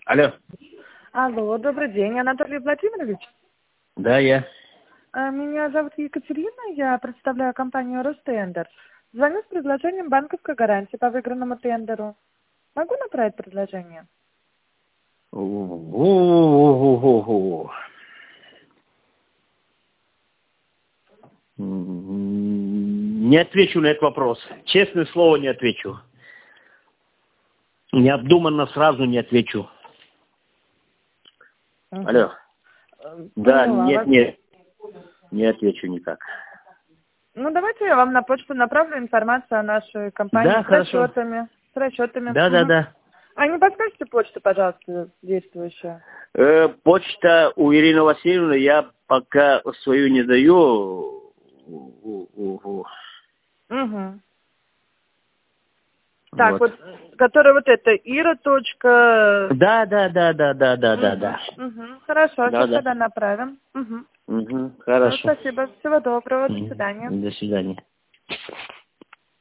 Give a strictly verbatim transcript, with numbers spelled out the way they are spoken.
Алло. Алло, добрый день, Анатолий Владимирович. Да, я. Меня зовут Екатерина, я представляю компанию Ростендер. Звоню с предложением банковской гарантии по выигранному тендеру. Могу направить предложение? У-у-у-у-у-у. Не отвечу на этот вопрос. Честное слово, не отвечу. Необдуманно сразу не отвечу. Угу. Алло. Да, нет, нет. Не отвечу никак. Ну, давайте я вам на почту направлю информацию о нашей компании Да, с хорошо. расчетами. С расчетами. Да, да, Угу. да. А не подскажете почту, пожалуйста, действующую? Э, почта у Ирины Васильевны я пока свою не даю. У-у-у-у. Угу. Так, Вот. вот, которая вот это, Ира. Точка... Да, да, да, да, да, да, Угу. да, да. Угу. Хорошо, Да, сейчас да. тогда направим. Угу. Угу, Ну, хорошо. спасибо, всего доброго, до Мгм. свидания. До свидания.